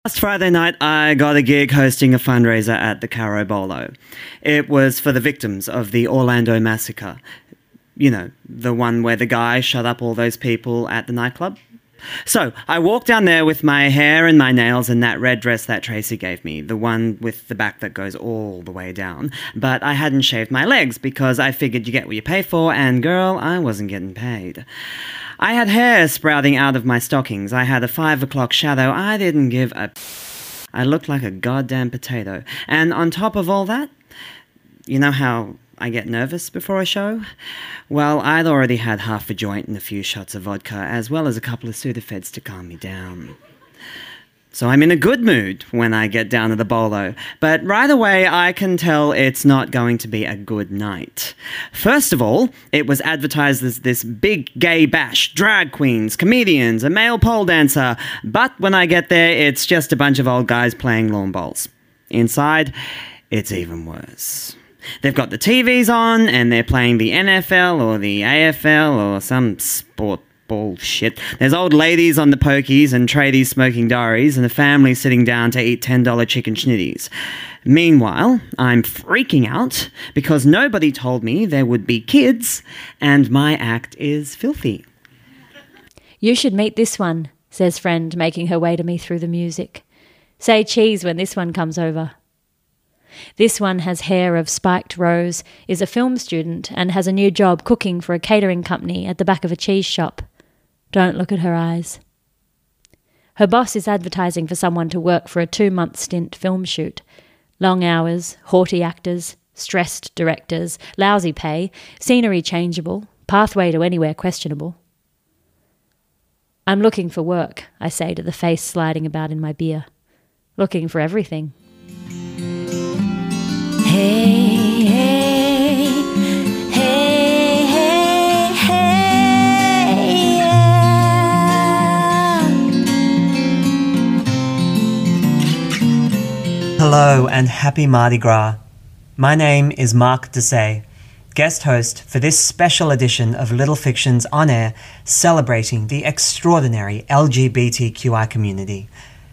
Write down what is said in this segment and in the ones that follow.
Last Friday night, I got a gig hosting a fundraiser at the Caro Bolo. It was for the victims of the Orlando massacre. You know, the one where the guy shut up all those people at the nightclub. So, I walked down there with my hair and my nails and that red dress that Tracy gave me, the one with the back that goes all the way down. But I hadn't shaved my legs because I figured you get what you pay for, and girl, I wasn't getting paid. I had hair sprouting out of my stockings. I had a 5 o'clock shadow. I didn't give a... I looked like a goddamn potato. And on top of all that, you know how I get nervous before a show? Well, I'd already had half a joint and a few shots of vodka, as well as a couple of Sudafeds to calm me down. So I'm in a good mood when I get down to the bolo, but right away I can tell it's not going to be a good night. First of all, it was advertised as this big gay bash, drag queens, comedians, a male pole dancer, but when I get there it's just a bunch of old guys playing lawn bowls. Inside, it's even worse. They've got the TVs on and they're playing the NFL or the AFL or some sport bullshit. There's old ladies on the pokies and tradies smoking diaries and a family sitting down to eat $10 chicken schnitties. Meanwhile, I'm freaking out because nobody told me there would be kids and my act is filthy. You should meet this one, says friend, making her way to me through the music. Say cheese when this one comes over. This one has hair of spiked rose, is a film student and has a new job cooking for a catering company at the back of a cheese shop. Don't look at her eyes. Her boss is advertising for someone to work for a 2-month stint film shoot. Long hours, haughty actors, stressed directors, lousy pay, scenery changeable, pathway to anywhere questionable. I'm looking for work, I say to the face sliding about in my beer. Looking for everything. Hey, hey, hey, hey, hey, yeah. Hello and happy Mardi Gras. My name is Mark Desai, guest host for this special edition of Little Fictions On Air, celebrating the extraordinary LGBTQI community.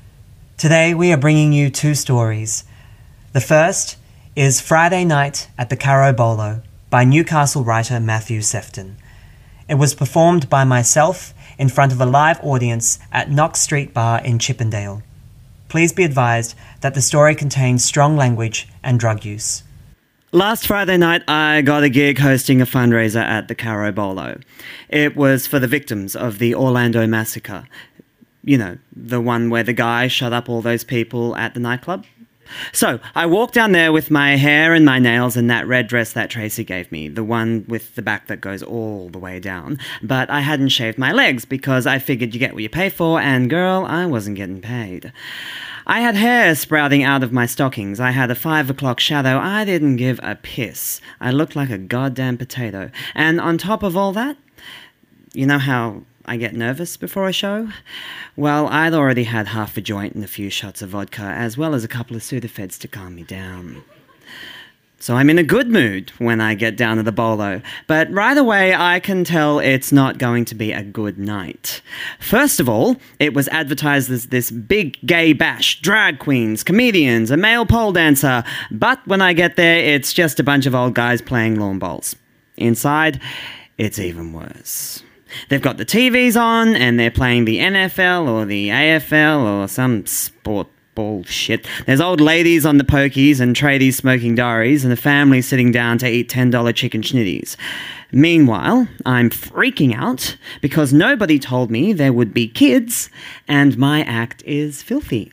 Today we are bringing you 2 stories. The first is Friday Night at the Caro Bolo by Newcastle writer Matthew Sefton. It was performed by myself in front of a live audience at Knox Street Bar in Chippendale. Please be advised that the story contains strong language and drug use. Last Friday night, I got a gig hosting a fundraiser at the Caro Bolo. It was for the victims of the Orlando massacre. You know, the one where the guy shut up all those people at the nightclub. So, I walked down there with my hair and my nails and that red dress that Tracy gave me, the one with the back that goes all the way down. But I hadn't shaved my legs because I figured you get what you pay for, and girl, I wasn't getting paid. I had hair sprouting out of my stockings. I had a 5 o'clock shadow. I didn't give a piss. I looked like a goddamn potato. And on top of all that, you know how I get nervous before a show? Well, I'd already had half a joint and a few shots of vodka, as well as a couple of Sudafeds to calm me down. So I'm in a good mood when I get down to the bolo, but right away I can tell it's not going to be a good night. First of all, it was advertised as this big gay bash, drag queens, comedians, a male pole dancer, but when I get there it's just a bunch of old guys playing lawn bowls. Inside, it's even worse. They've got the TVs on and they're playing the NFL or the AFL or some sport bullshit. There's old ladies on the pokies and tradies smoking diaries and a family sitting down to eat $10 chicken schnitties. Meanwhile, I'm freaking out because nobody told me there would be kids and my act is filthy.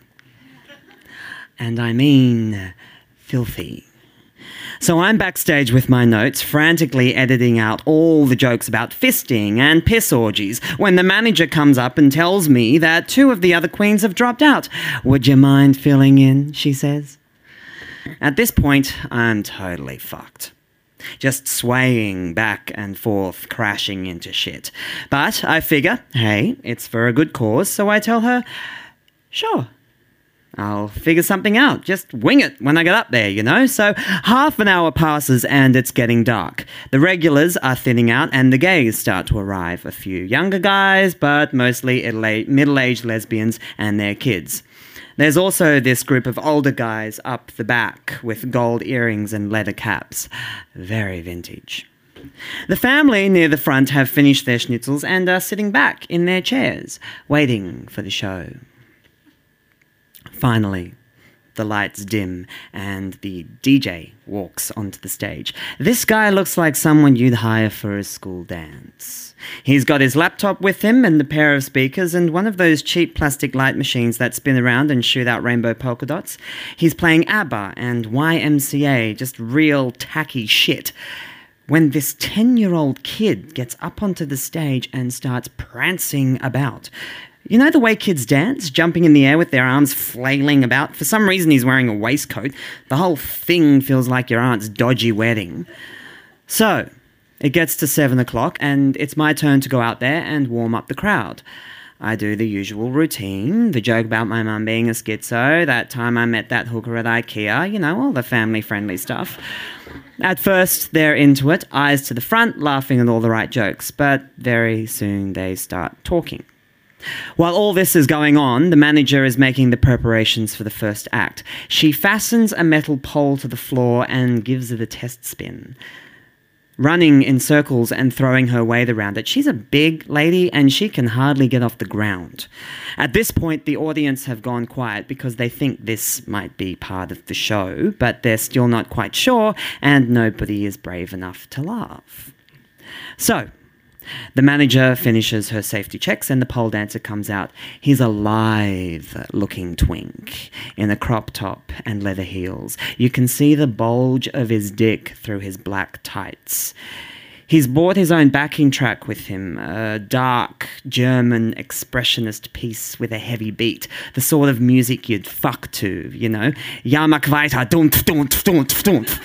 And I mean filthy. So I'm backstage with my notes, frantically editing out all the jokes about fisting and piss orgies, when the manager comes up and tells me that 2 of the other queens have dropped out. Would you mind filling in, she says. At this point, I'm totally fucked. Just swaying back and forth, crashing into shit. But I figure, hey, it's for a good cause, so I tell her, sure. I'll figure something out. Just wing it when I get up there, you know? So half an hour passes and it's getting dark. The regulars are thinning out and the gays start to arrive. A few younger guys, but mostly middle-aged lesbians and their kids. There's also this group of older guys up the back with gold earrings and leather caps. Very vintage. The family near the front have finished their schnitzels and are sitting back in their chairs, waiting for the show. Finally, the lights dim and the DJ walks onto the stage. This guy looks like someone you'd hire for a school dance. He's got his laptop with him and a pair of speakers and one of those cheap plastic light machines that spin around and shoot out rainbow polka dots. He's playing ABBA and YMCA, just real tacky shit. When this 10-year-old kid gets up onto the stage and starts prancing about. You know the way kids dance, jumping in the air with their arms flailing about? For some reason he's wearing a waistcoat. The whole thing feels like your aunt's dodgy wedding. So, it gets to 7 o'clock and it's my turn to go out there and warm up the crowd. I do the usual routine, the joke about my mum being a schizo, that time I met that hooker at IKEA, you know, all the family-friendly stuff. At first, they're into it, eyes to the front, laughing at all the right jokes, but very soon they start talking. While all this is going on, the manager is making the preparations for the first act. She fastens a metal pole to the floor and gives it a test spin, running in circles and throwing her weight around it. She's a big lady and she can hardly get off the ground. At this point, the audience have gone quiet because they think this might be part of the show, but they're still not quite sure and nobody is brave enough to laugh. So, the manager finishes her safety checks and the pole dancer comes out. He's a lithe-looking twink in a crop top and leather heels. You can see the bulge of his dick through his black tights. He's brought his own backing track with him, a dark German expressionist piece with a heavy beat, the sort of music you'd fuck to, you know. Ja, mach weiter, don't.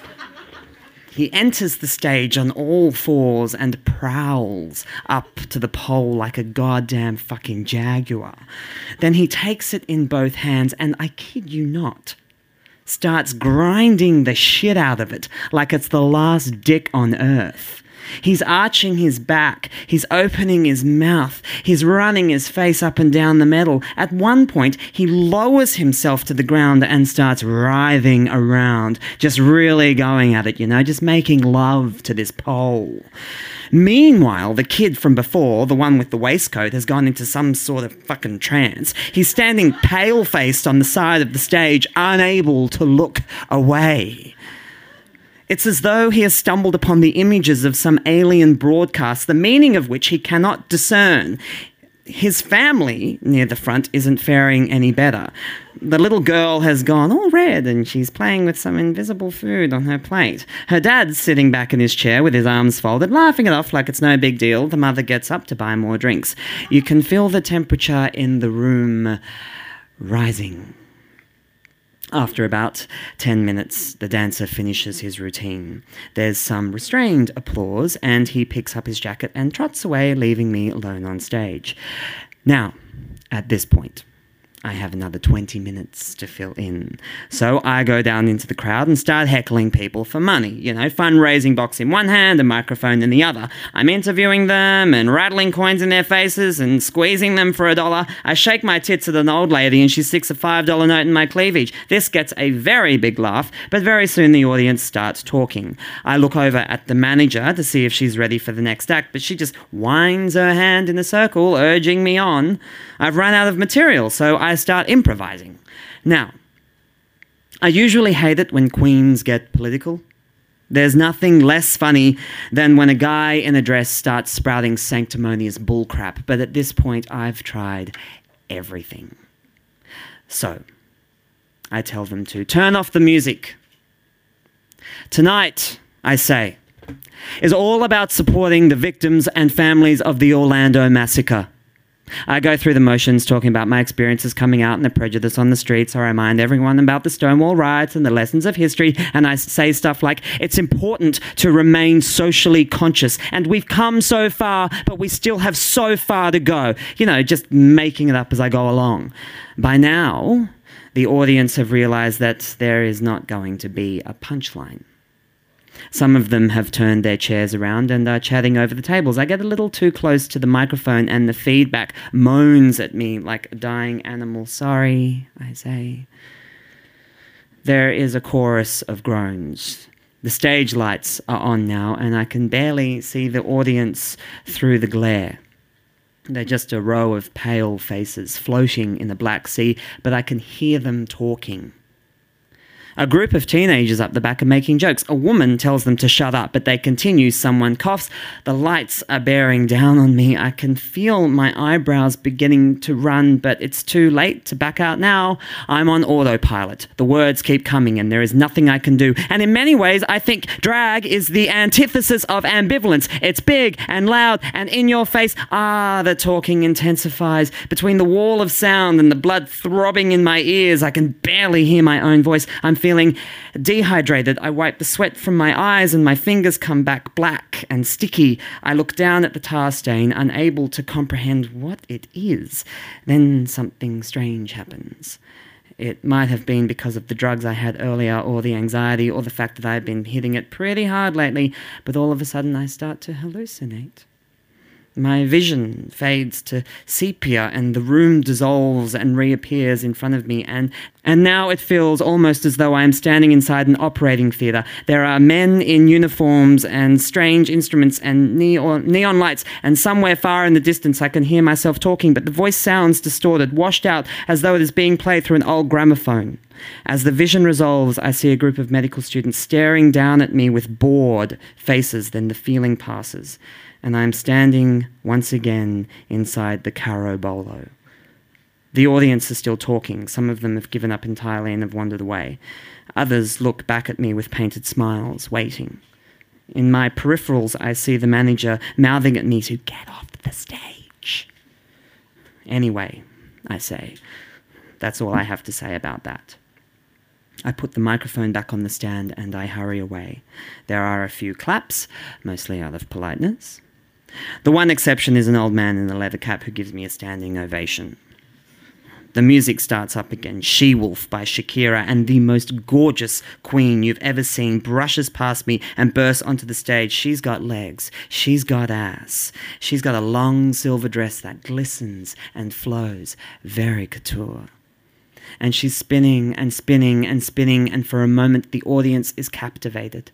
He enters the stage on all fours and prowls up to the pole like a goddamn fucking jaguar. Then he takes it in both hands and, I kid you not, starts grinding the shit out of it like it's the last dick on earth. He's arching his back, he's opening his mouth, he's running his face up and down the metal. At one point, he lowers himself to the ground and starts writhing around, just really going at it, you know, just making love to this pole. Meanwhile, the kid from before, the one with the waistcoat, has gone into some sort of fucking trance. He's standing pale-faced on the side of the stage, unable to look away. It's as though he has stumbled upon the images of some alien broadcast, the meaning of which he cannot discern. His family near the front isn't faring any better. The little girl has gone all red and she's playing with some invisible food on her plate. Her dad's sitting back in his chair with his arms folded, laughing it off like it's no big deal. The mother gets up to buy more drinks. You can feel the temperature in the room rising. After about 10 minutes, the dancer finishes his routine. There's some restrained applause, and he picks up his jacket and trots away, leaving me alone on stage. Now, at this point, I have another 20 minutes to fill in. So I go down into the crowd and start heckling people for money. You know, fundraising box in one hand, a microphone in the other. I'm interviewing them and rattling coins in their faces and squeezing them for $1. I shake my tits at an old lady and she sticks a $5 note in my cleavage. This gets a very big laugh, but very soon the audience starts talking. I look over at the manager to see if she's ready for the next act, but she just winds her hand in a circle, urging me on. I've run out of material, so I start improvising. Now, I usually hate it when queens get political. There's nothing less funny than when a guy in a dress starts sprouting sanctimonious bullcrap, but at this point I've tried everything. So, I tell them to turn off the music. Tonight, I say, is all about supporting the victims and families of the Orlando massacre. I go through the motions talking about my experiences coming out and the prejudice on the streets, or I remind everyone about the Stonewall riots and the lessons of history, and I say stuff like, it's important to remain socially conscious, and we've come so far, but we still have so far to go. You know, just making it up as I go along. By now, the audience have realised that there is not going to be a punchline. Some of them have turned their chairs around and are chatting over the tables. I get a little too close to the microphone and the feedback moans at me like a dying animal. Sorry, I say. There is a chorus of groans. The stage lights are on now and I can barely see the audience through the glare. They're just a row of pale faces floating in the black sea, but I can hear them talking. A group of teenagers up the back are making jokes. A woman tells them to shut up, but they continue. Someone coughs. The lights are bearing down on me. I can feel my eyebrows beginning to run, but it's too late to back out now. I'm on autopilot. The words keep coming and there is nothing I can do. And in many ways, I think drag is the antithesis of ambivalence. It's big and loud and in your face. The talking intensifies. Between the wall of sound and the blood throbbing in my ears, I can barely hear my own voice. I'm feeling dehydrated. I wipe the sweat from my eyes and my fingers come back black and sticky. I look down at the tar stain, unable to comprehend what it is. Then something strange happens. It might have been because of the drugs I had earlier, or the anxiety, or the fact that I had been hitting it pretty hard lately, but all of a sudden I start to hallucinate. My vision fades to sepia and the room dissolves and reappears in front of me, and now it feels almost as though I am standing inside an operating theatre. There are men in uniforms and strange instruments and neon lights, and somewhere far in the distance I can hear myself talking, but the voice sounds distorted, washed out, as though it is being played through an old gramophone. As the vision resolves, I see a group of medical students staring down at me with bored faces. Then the feeling passes, and I am standing once again inside the Caro Bolo. The audience is still talking. Some of them have given up entirely and have wandered away. Others look back at me with painted smiles, waiting. In my peripherals, I see the manager mouthing at me to get off the stage. Anyway, I say, that's all I have to say about that. I put the microphone back on the stand and I hurry away. There are a few claps, mostly out of politeness. The one exception is an old man in a leather cap who gives me a standing ovation. The music starts up again. She-Wolf by Shakira, and the most gorgeous queen you've ever seen brushes past me and bursts onto the stage. She's got legs. She's got ass. She's got a long silver dress that glistens and flows. Very couture. And she's spinning and spinning and spinning, and for a moment the audience is captivated.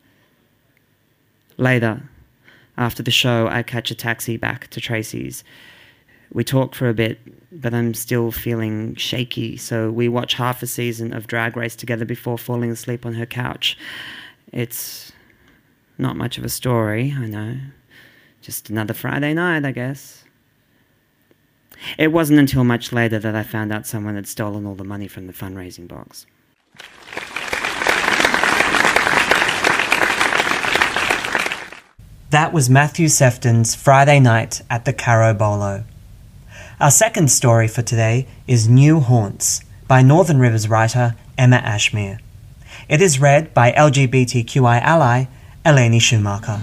Later, after the show, I catch a taxi back to Tracy's. We talk for a bit, but I'm still feeling shaky, so we watch half a season of Drag Race together before falling asleep on her couch. It's not much of a story, I know. Just another Friday night, I guess. It wasn't until much later that I found out someone had stolen all the money from the fundraising box. That was Matthew Sefton's Friday Night at the Caro Bolo. Our second story for today is New Haunts by Northern Rivers writer Emma Ashmere. It is read by LGBTQI ally Eleni Schumacher.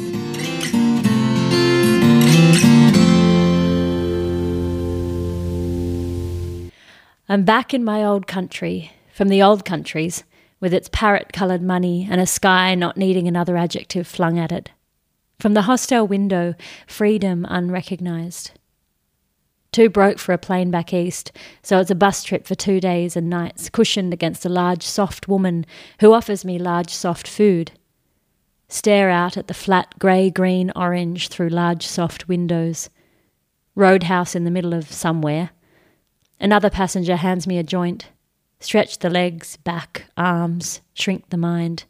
I'm back in my old country, from the old countries, with its parrot-coloured money and a sky not needing another adjective flung at it. From the hostel window, freedom unrecognised. Too broke for a plane back east, so it's a bus trip for 2 days and nights, cushioned against a large soft woman who offers me large soft food. Stare out at the flat grey, green, orange through large soft windows. Roadhouse in the middle of somewhere. Another passenger hands me a joint. Stretch the legs, back, arms, shrink the mind.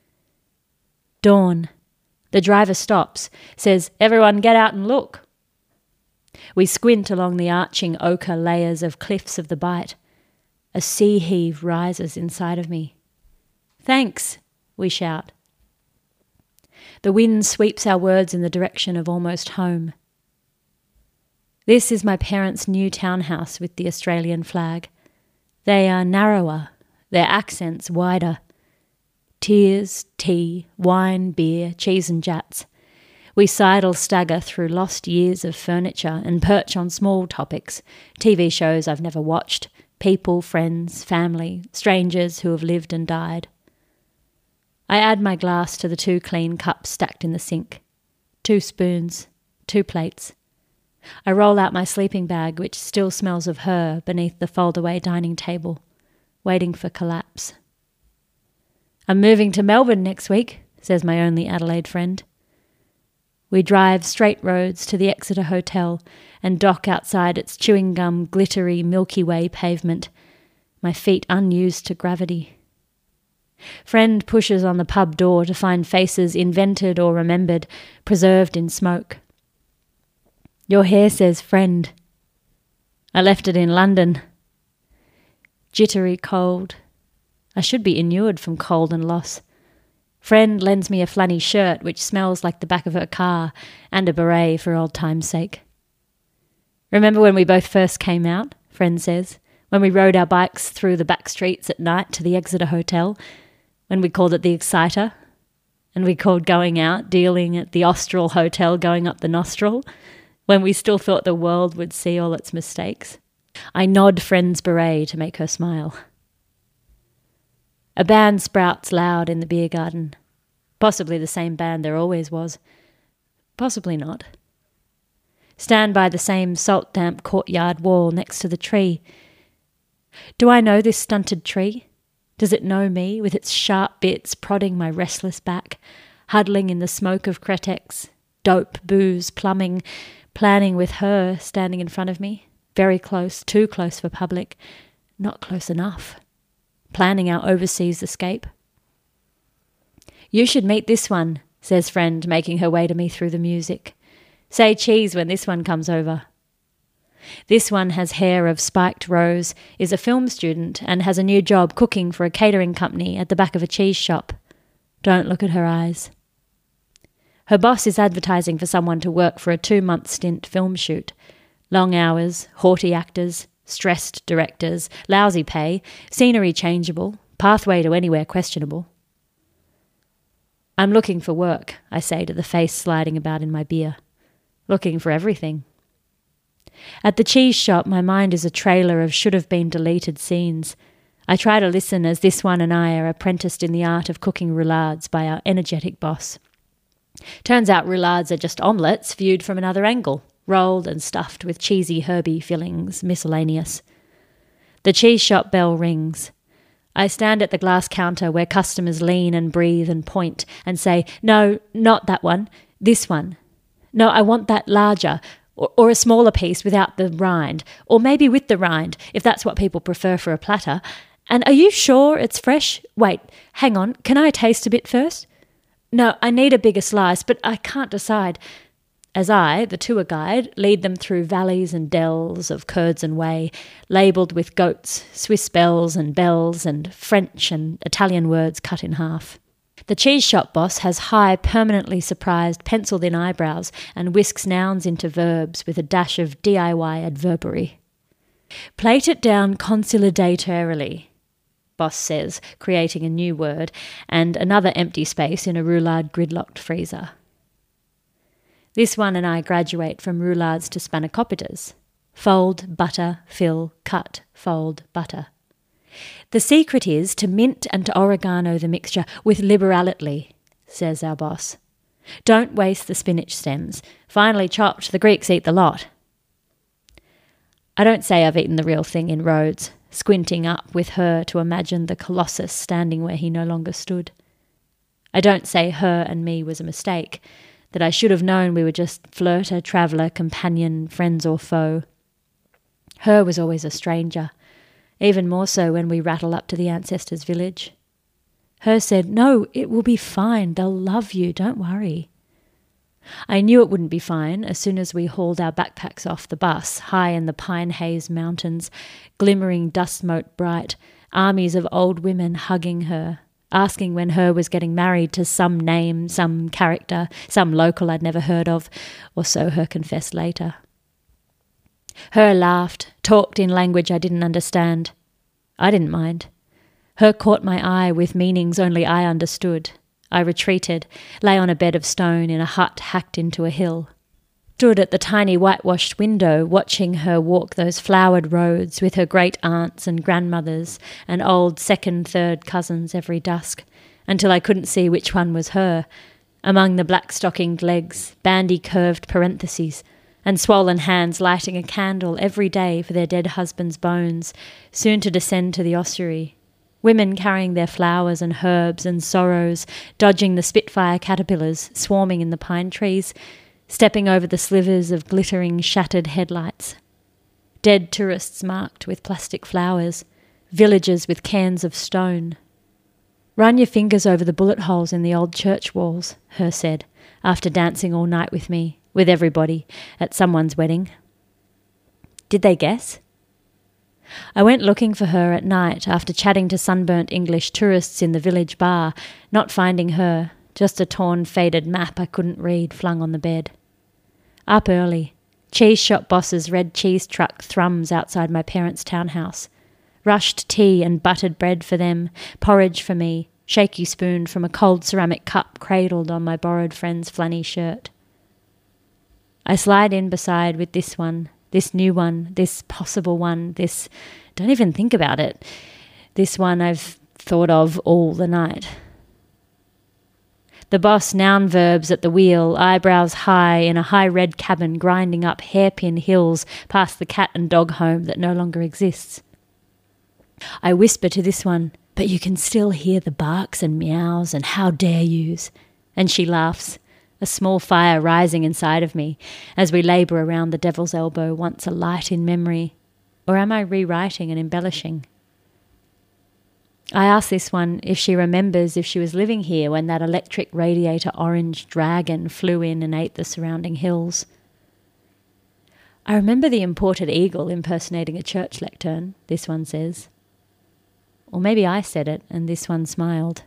Dawn. The driver stops, says, "Everyone get out and look." We squint along the arching ochre layers of cliffs of the Bight. A sea heave rises inside of me. "Thanks," we shout. The wind sweeps our words in the direction of almost home. This is my parents' new townhouse with the Australian flag. They are narrower, their accents wider. Tears, tea, wine, beer, cheese and jats. We sidle stagger through lost years of furniture and perch on small topics, TV shows I've never watched, people, friends, family, strangers who have lived and died. I add my glass to the 2 clean cups stacked in the sink. 2 spoons, 2 plates. I roll out my sleeping bag, which still smells of her, beneath the fold-away dining table, waiting for collapse. I'm moving to Melbourne next week, says my only Adelaide friend. We drive straight roads to the Exeter Hotel and dock outside its chewing gum, glittery Milky Way pavement, my feet unused to gravity. Friend pushes on the pub door to find faces invented or remembered, preserved in smoke. Your hair says friend. I left it in London. Jittery cold. I should be inured from cold and loss. Friend lends me a flannny shirt which smells like the back of her car, and a beret for old time's sake. Remember when we both first came out, Friend says, when we rode our bikes through the back streets at night to the Exeter Hotel, when we called it the Exciter, and we called going out, dealing at the Austral Hotel going up the nostril, when we still thought the world would see all its mistakes. I nod Friend's beret to make her smile. A band sprouts loud in the beer garden. Possibly the same band there always was. Possibly not. Stand by the same salt-damp courtyard wall next to the tree. Do I know this stunted tree? Does it know me, with its sharp bits prodding my restless back, huddling in the smoke of Cretex, dope, booze, plumbing, planning with her standing in front of me, very close, too close for public, not close enough, planning our overseas escape? You should meet this one, says Friend, making her way to me through the music. Say cheese when this one comes over. This one has hair of spiked rose, is a film student, and has a new job cooking for a catering company at the back of a cheese shop. Don't look at her eyes. Her boss is advertising for someone to work for a 2-month stint film shoot. Long hours, haughty actors, stressed directors, lousy pay, scenery changeable, pathway to anywhere questionable. I'm looking for work, I say to the face sliding about in my beer. Looking for everything. At the cheese shop, my mind is a trailer of should-have-been deleted scenes. I try to listen as this one and I are apprenticed in the art of cooking roulades by our energetic boss. Turns out roulades are just omelettes viewed from another angle, rolled and stuffed with cheesy herby fillings, miscellaneous. The cheese shop bell rings. I stand at the glass counter where customers lean and breathe and point and say, "No, not that one, this one. No, I want that larger, or a smaller piece without the rind, or maybe with the rind, if that's what people prefer for a platter. And are you sure it's fresh? Wait, hang on, can I taste a bit first? No, I need a bigger slice, but I can't decide." As I, the tour guide, lead them through valleys and dells of curds and whey, labelled with goats, Swiss bells and French and Italian words cut in half. The cheese shop boss has high, permanently surprised, penciled-in eyebrows and whisks nouns into verbs with a dash of DIY adverbery. "Plate it down consolidatorily," boss says, creating a new word and another empty space in a roulade gridlocked freezer. This one and I graduate from roulades to spanakopiters. Fold, butter, fill, cut, fold, butter. "The secret is to mint and to oregano the mixture with liberality," says our boss. "Don't waste the spinach stems. Finely chopped, the Greeks eat the lot." I don't say I've eaten the real thing in Rhodes, squinting up with her to imagine the Colossus standing where he no longer stood. I don't say her and me was a mistake, that I should have known we were just flirter, traveller, companion, friends or foe. Her was always a stranger, even more so when we rattle up to the ancestors' village. Her said, "No, it will be fine, they'll love you, don't worry." I knew it wouldn't be fine as soon as we hauled our backpacks off the bus, high in the Pine Haze Mountains, glimmering dust-mote bright, armies of old women hugging her, asking when her was getting married to some name, some character, some local I'd never heard of, or so her confessed later. Her laughed, talked in language I didn't understand. I didn't mind. Her caught my eye with meanings only I understood. I retreated, lay on a bed of stone in a hut hacked into a hill. Stood at the tiny whitewashed window watching her walk those flowered roads with her great aunts and grandmothers and old second, third cousins every dusk, until I couldn't see which one was her, among the black-stockinged legs, bandy-curved parentheses, and swollen hands lighting a candle every day for their dead husband's bones, soon to descend to the ossuary. Women carrying their flowers and herbs and sorrows, dodging the spitfire caterpillars swarming in the pine trees, stepping over the slivers of glittering, shattered headlights. Dead tourists marked with plastic flowers, villagers with cans of stone. "Run your fingers over the bullet holes in the old church walls," Her said, after dancing all night with me, with everybody, at someone's wedding. Did they guess? I went looking for her at night after chatting to sunburnt English tourists in the village bar, not finding her, just a torn, faded map I couldn't read flung on the bed. Up early, cheese shop boss's red cheese truck thrums outside my parents' townhouse. Rushed tea and buttered bread for them, porridge for me, shaky spoon from a cold ceramic cup cradled on my borrowed friend's flanny shirt. I slide in beside with this one, this new one, this possible one, this, don't even think about it, this one I've thought of all the night. The boss noun verbs at the wheel, eyebrows high in a high red cabin grinding up hairpin hills past the cat and dog home that no longer exists. I whisper to this one, "But you can still hear the barks and meows and how dare yous," and she laughs, a small fire rising inside of me as we labour around the devil's elbow once a light in memory, or am I rewriting and embellishing? I ask this one if she remembers if she was living here when that electric radiator orange dragon flew in and ate the surrounding hills. "I remember the imported eagle impersonating a church lectern," this one says. Or maybe I said it and this one smiled.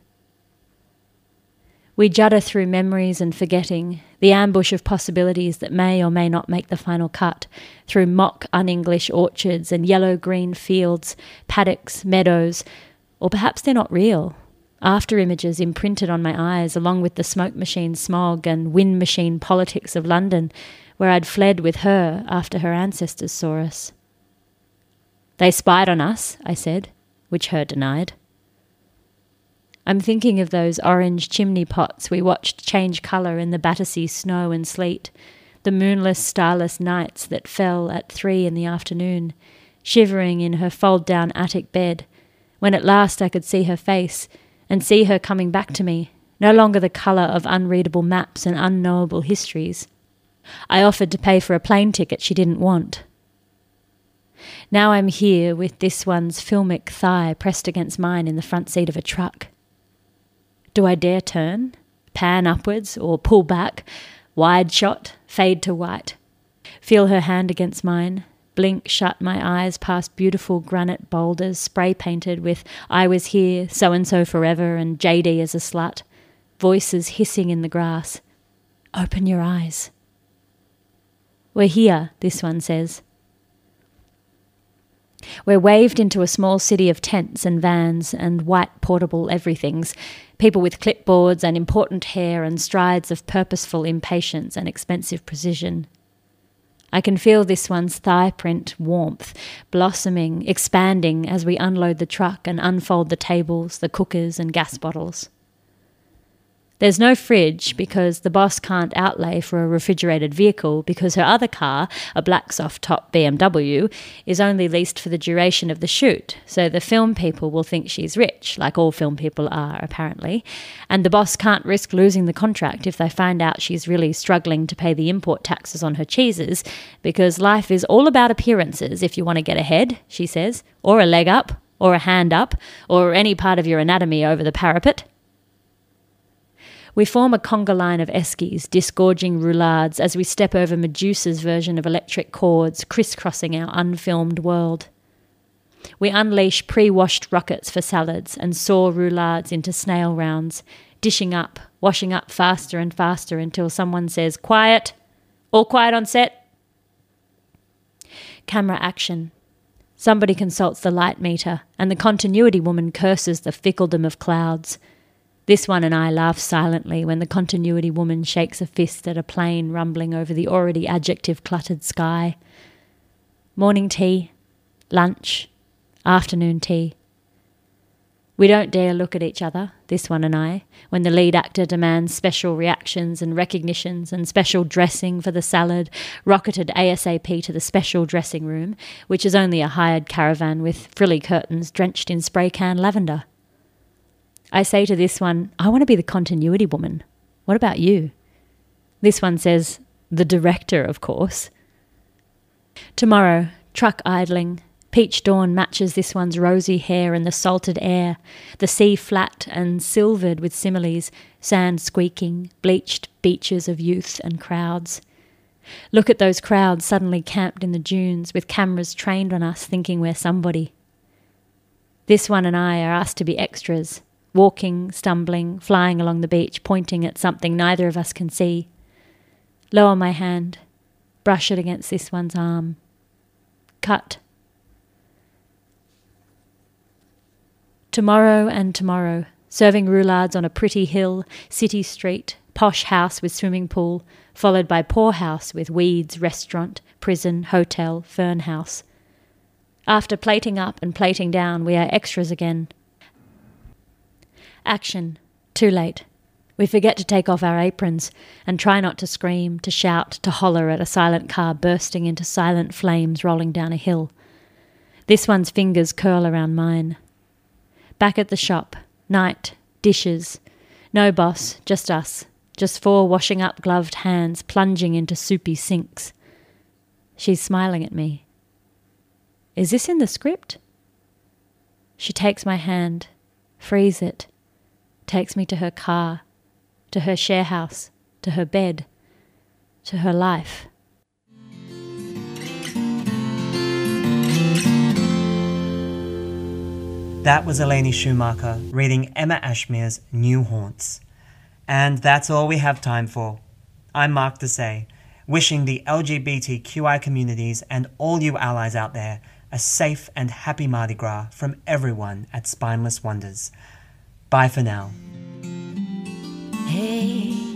We judder through memories and forgetting, the ambush of possibilities that may or may not make the final cut, through mock un-English orchards and yellow-green fields, paddocks, meadows, or perhaps they're not real. After images imprinted on my eyes along with the smoke machine smog and wind machine politics of London, where I'd fled with her after her ancestors saw us. "They spied on us," I said, which her denied. I'm thinking of those orange chimney pots we watched change colour in the Battersea snow and sleet, the moonless, starless nights that fell at 3 in the afternoon, shivering in her fold-down attic bed, when at last I could see her face, and see her coming back to me, no longer the colour of unreadable maps and unknowable histories. I offered to pay for a plane ticket she didn't want. Now I'm here with this one's filmic thigh pressed against mine in the front seat of a truck. Do I dare turn, pan upwards, or pull back, wide shot, fade to white? Feel her hand against mine, blink shut my eyes past beautiful granite boulders spray-painted with "I was here, so-and-so forever, and JD is a slut," voices hissing in the grass. Open your eyes. We're here, this one says. We're waved into a small city of tents and vans and white portable everythings, people with clipboards and important hair and strides of purposeful impatience and expensive precision. I can feel this one's thigh print warmth, blossoming, expanding as we unload the truck and unfold the tables, the cookers and gas bottles. There's no fridge because the boss can't outlay for a refrigerated vehicle because her other car, a black soft-top BMW, is only leased for the duration of the shoot, so the film people will think she's rich, like all film people are, apparently, and the boss can't risk losing the contract if they find out she's really struggling to pay the import taxes on her cheeses, because life is all about appearances if you want to get ahead, she says, or a leg up, or a hand up, or any part of your anatomy over the parapet. We form a conga line of eskies, disgorging roulades as we step over Medusa's version of electric cords, crisscrossing our unfilmed world. We unleash pre-washed rockets for salads and saw roulades into snail rounds, dishing up, washing up faster and faster until someone says, "Quiet! All quiet on set!" Camera action. Somebody consults the light meter, and the continuity woman curses the fickledom of clouds. This one and I laugh silently when the continuity woman shakes a fist at a plane rumbling over the already adjective-cluttered sky. Morning tea, lunch, afternoon tea. We don't dare look at each other, this one and I, when the lead actor demands special reactions and recognitions and special dressing for the salad, rocketed ASAP to the special dressing room, which is only a hired caravan with frilly curtains drenched in spray can lavender. I say to this one, I want to be the continuity woman. What about you? This one says, the director, of course. Tomorrow, truck idling. Peach dawn matches this one's rosy hair and the salted air, the sea flat and silvered with similes, sand squeaking, bleached beaches of youth and crowds. Look at those crowds suddenly camped in the dunes with cameras trained on us thinking we're somebody. This one and I are asked to be extras, walking, stumbling, flying along the beach, pointing at something neither of us can see. Lower my hand, brush it against this one's arm. Cut. Tomorrow and tomorrow, serving roulades on a pretty hill, city street, posh house with swimming pool, followed by poor house with weeds, restaurant, prison, hotel, fern house. After plating up and plating down, we are extras again. Action. Too late. We forget to take off our aprons and try not to scream, to shout, to holler at a silent car bursting into silent flames rolling down a hill. This one's fingers curl around mine. Back at the shop, night, dishes. No boss, just us. Just 4 washing up gloved hands plunging into soupy sinks. She's smiling at me. Is this in the script? She takes my hand, frees it, takes me to her car, to her share house, to her bed, to her life. That was Eleni Schumacher reading Emma Ashmere's New Haunts. And that's all we have time for. I'm Mark Desai, wishing the LGBTQI communities and all you allies out there a safe and happy Mardi Gras from everyone at Spineless Wonders. Bye for now. Hey.